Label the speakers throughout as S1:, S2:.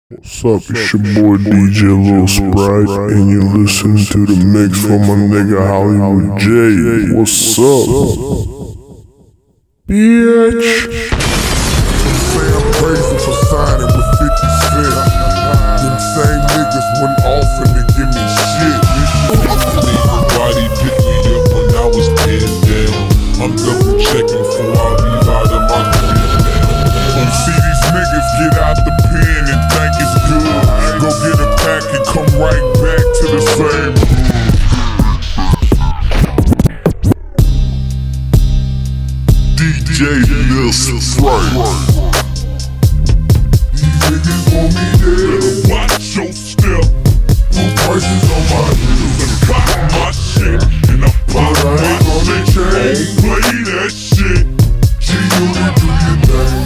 S1: What's up, it's your boy DJ Lil Sprite, and you listen to the mix from my nigga Hollywood J. What's up? Bitch.
S2: Say I'm crazy for signing with 50 Cent. Them same niggas went off and they give me shit.
S3: Nobody picked me up when I was pinned down. I'm double checking before I leave out of my crib now.
S2: You see these niggas get out the pen and think it's good. Go get a pack and come right back to the same hood. DJ Lil Sprite. These niggas want me dead.
S3: Watch your step.
S2: Put prices on my heels.
S3: Cop my shit and I pop my shit. Don't play that shit.
S2: G-Unit, do your thing.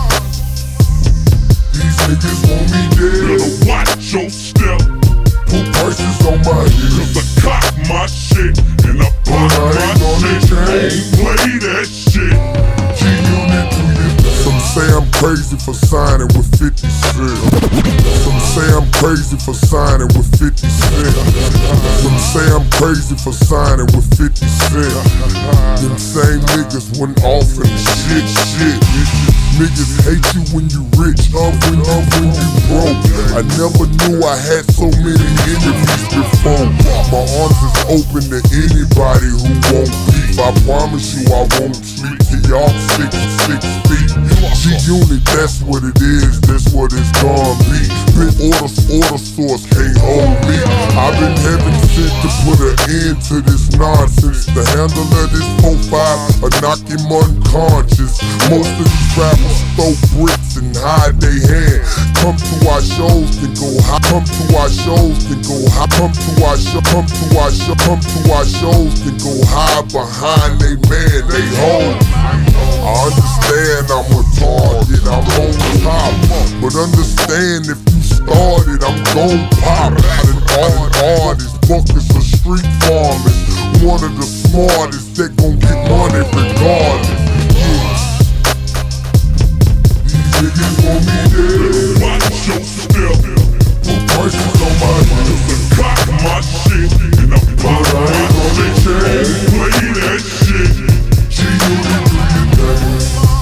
S2: These niggas want me dead.
S3: Better watch your step.
S2: Put prices on my heels.
S3: Cause I cop my shit and I pop my shit. Don't play that shit.
S2: G-Unit, do your thing. Some say I'm crazy for signing with 50 Cent. Some say I'm crazy for signing with 50 Cent. Some say I'm crazy for signing with 50 Cent. Them same niggas went off and shit. Niggas hate you when you rich, when you broke. I never knew I had so many enemies before. My arms is open to anybody who won't beef. I promise you I won't sleep till y'all 6 feet. G-Unit, that's what it is, that's what it's gonna be. Big order source can't hold me. I've been having shit to put an end to this nonsense. The handle of this 4-5 will knock him unconscious. Most of these rappers throw bricks and hide they hand. Come to our shows and go high. Come to our shows and go high. Come to our shows and go high behind they man, they home. I understand I'm retarded, I'm on top. But understand if you started, I'm gon' pop. And artists, buckets of street farmers. One of the smartest that gon' get money regardless. These niggas want me dead.
S3: Watch your step.
S2: Put prices on my heels.
S3: Cause I cop my shit and I pop my shit. Don't play that shit.
S2: G-Unit, do your thing.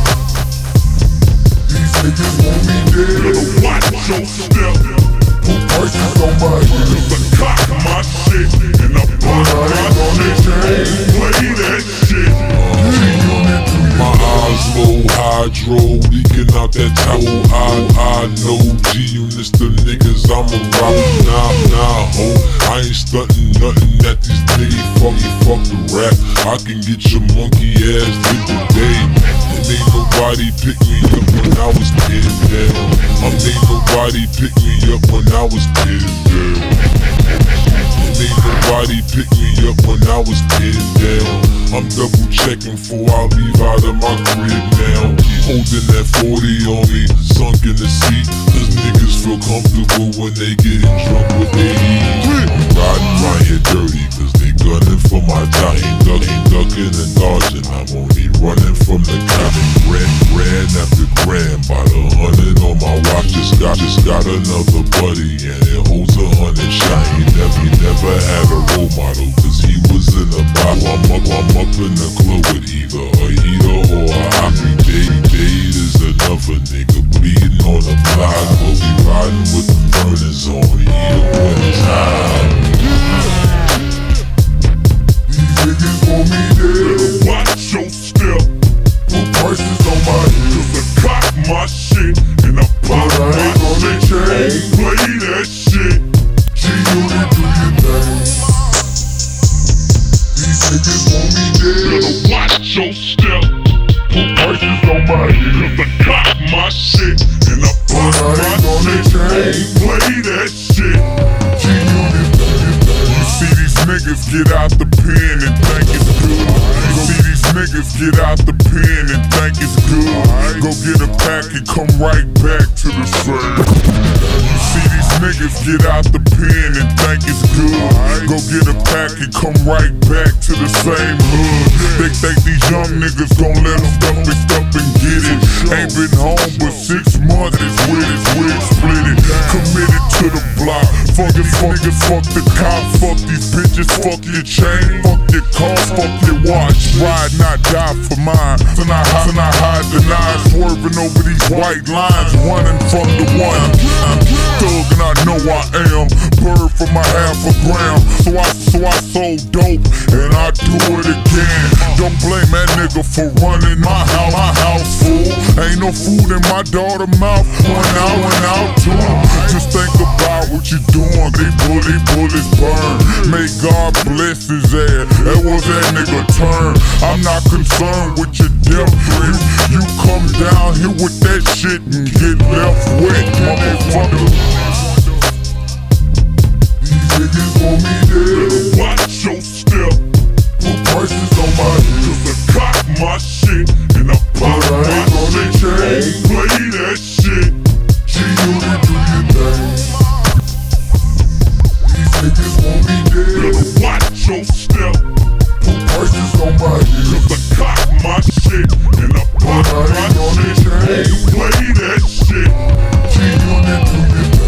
S2: These niggas want me dead.
S3: Better watch your step.
S2: Put prices on my heels.
S3: Cause I cop my shit and I pop my shit. Don't play that shit.
S2: G-Unit, do your
S3: My eyes low, hydro, leaking out that towel. I know G-Units, the niggas I'm a rock. Nah, ho, I ain't stuntin' nothing at these niggas. Fuck the rap. I can get your monkey ass with the day. And ain't nobody pick me up when I was pinned down. Ain't nobody pick me up when I was pinned down. And ain't nobody pick me up when I was pinned down. I'm double checking before I leave out of my crib now. Holding that 40 on me, sunk in the seat. Cause niggas feel comfortable when they getting drunk with they eat. Riding right here dirty cause they gunning for my time. Ain't ducking and dodging, I'm only running from the cop. Grand after grand, by the 100 on my watch. Just got another buddy and it holds 100 shot. He never had a role model cause he was in the bottle. I'm up in the club with either a heater or a hockey. Dade is another nigga bleeding on the block. But we riding with the burners on either when it's high.
S2: These niggas want me dead.
S3: Better watch your step.
S2: Put prices on my heels.
S3: Cause I cop my shit and I pop my shit. Don't play that shit.
S2: G-Unit, do your thing. These niggas want me dead.
S3: Better watch your step.
S2: Put prices on my heels.
S3: Cause I cop my shit and I pop my shit. Don't play that shit.
S2: G-Unit, do your thing. You see these niggas get out the pen and think it's good. You see these niggas get out the pen and think it's good. Go get a pack and come right back to the same. You see these niggas get out the pen and think it's good. Go get a pack and come right back to the same hood. They think these young niggas gon' let them stuff and get it. Ain't been home but 6 months, it's with it, split it. niggas, fuck the cops, fuck these bitches, fuck your chain, fuck your car, fuck your watch. Ride, not die for mine. Tonight hide the nine, swerving over these white lines, running from the one. I'm thug and I know I am. Bird for my half a gram. So I sold dope and I do it again. Don't blame that nigga for running my house fool. Ain't no food in my daughter mouth. One out too. Just think about what you doing. These bullets burn. May God bless his ass. That was that nigga turn. I'm not concerned with your death threat. You come down here with that shit and get left wet, motherfucker. These niggas want me dead.
S3: Watch your step,
S2: Put prices on my head.
S3: cause I cop my shit and I pop
S2: But I
S3: my
S2: ain't gonna
S3: shit.
S2: change.
S3: Don't play that shit.
S2: G-Unit, do your thing. These niggas want me dead.
S3: Better watch your step,
S2: Put prices on my head.
S3: cause I cop my shit and I pop
S2: But I
S3: my
S2: ain't gonna
S3: shit.
S2: change.
S3: Don't play that shit.
S2: G-Unit, do your thing.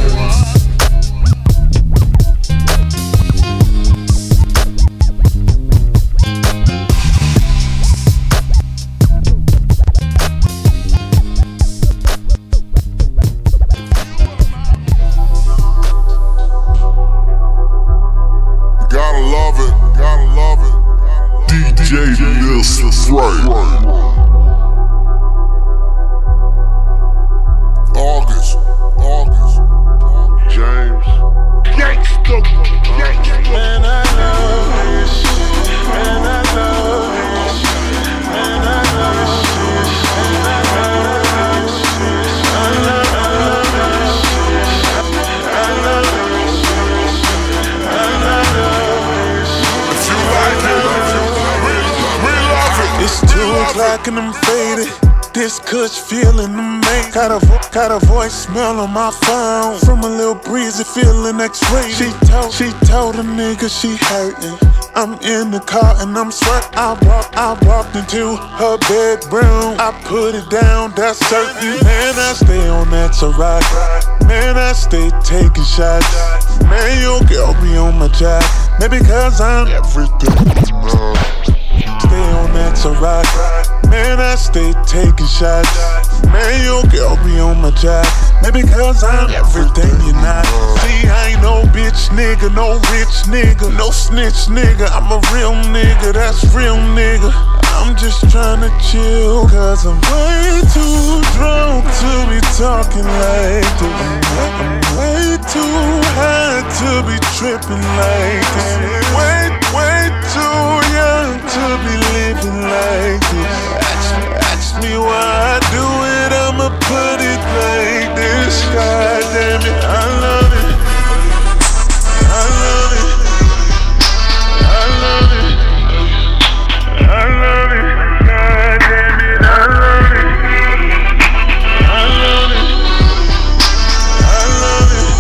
S2: Gotta love it, gotta love it. DJ Lil Sprite. August, James.
S4: Man, I love this. Man, I love this. Man, I love this shit. Man, I love this shit. I love this shit. I love this shit. I love this shit.
S2: If you like it, we love it.
S4: It's 2 o'clock and I'm faded. This kush feeling amazing. Got a voicemail on my phone from a little breezy feeling X-rated. She told a nigga she hurting. I'm in the car and I'm sweat. I walked into her bedroom. I put it down, that's certain. Man, I stay on that Ciroc. Man, I stay taking shots. Man, your girl be on my job. Maybe cause I'm everything. Stay on that Ciroc. Man, I stay taking shots. Man, your girl be on my job. Maybe cause I'm everything you're not. See, I ain't no bitch nigga, no rich nigga, no snitch nigga. I'm a real nigga, that's real nigga. I'm just tryna chill, cause I'm way too drunk to be talking like this. I'm way too high to be tripping like this. Way too young to be living like this. Ask me why I do it, I'ma put it like this. God damn it, I love it. I love it. I love it. I love it. God damn it, I love it. I love it. I love it.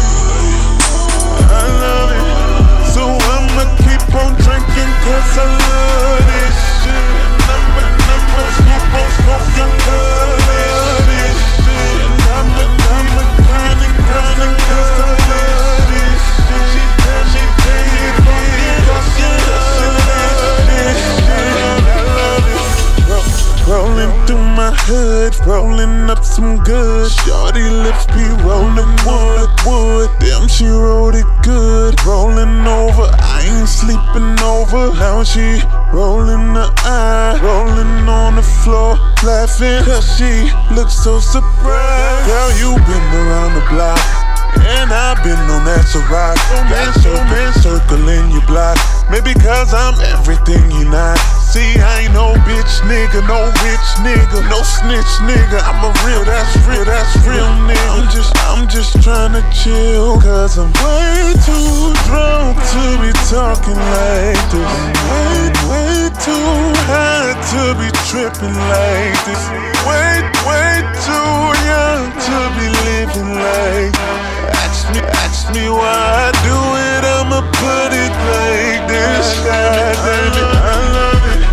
S4: I love it. So I'ma keep on drinking cause I love this shit. I'ma keep on smoking cause I love this shit. And I'ma grinding cause I love this shit. She paid for it cause I love this shit. I love it. Rolling through my hood, rolling up some good. Shorty lips be rolling wood. Damn, she rolled it good. Rolling over, I ain't sleeping over. Now she rolling the eye, rolling on the floor, laughing cause she looks so surprised. Girl, you been around the block, and I've been on that Ciroc. That circling your block. Maybe cause I'm everything you're not. See, I ain't no bitch nigga, no rich nigga, no snitch nigga. I'm a real, that's real nigga. I'm just tryna chill, cause I'm way too drunk to be talking like this. Way too high to be tripping like this. Way too young to be living like this. Ask me why I do it, I'ma put it like this. God damn it, I love it.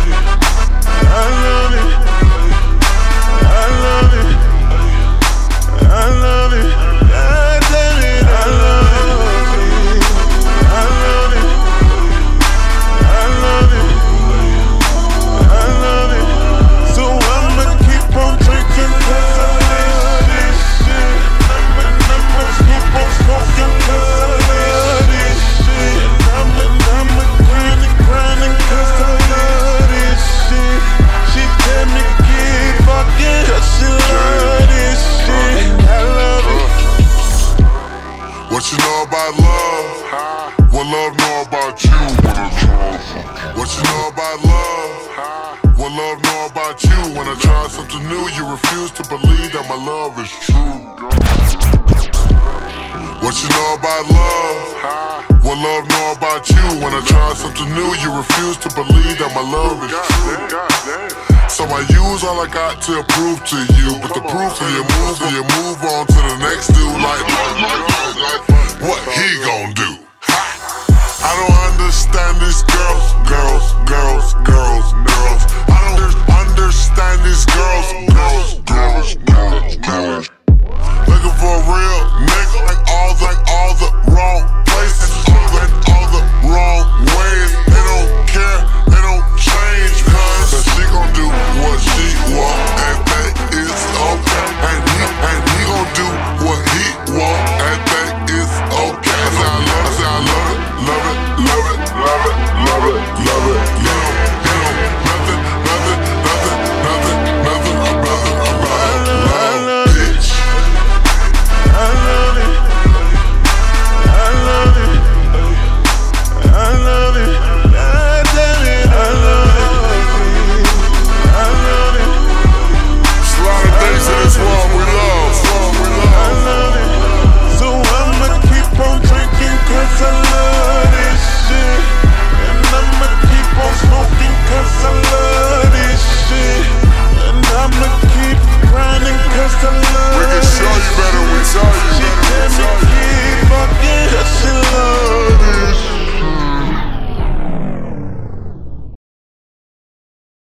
S4: I love it. I love it. I love it. God damn it, I love it.
S2: What you know about love? What love know about you? What you know about love? What love know about you? When I try something new, you refuse to believe that my love is true. What you know about love? What love know about you? When I try something new, you refuse to believe that my love is true. So I use all I got to prove to you, but the proof of your move, and you move on to the next dude like